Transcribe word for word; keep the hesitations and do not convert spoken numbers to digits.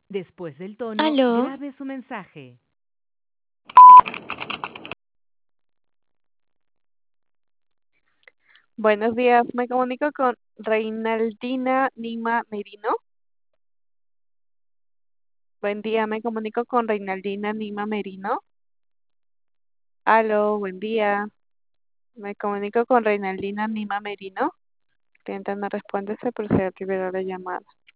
Después del tono, Aló, grabe su mensaje. Buenos días, me comunico con Reinaldina Nima Merino. Buen día, me comunico con Reinaldina Nima Merino. Aló, buen día, me comunico con Reinaldina Nima Merino. Cliente no responde, se procede a liberar la llamada.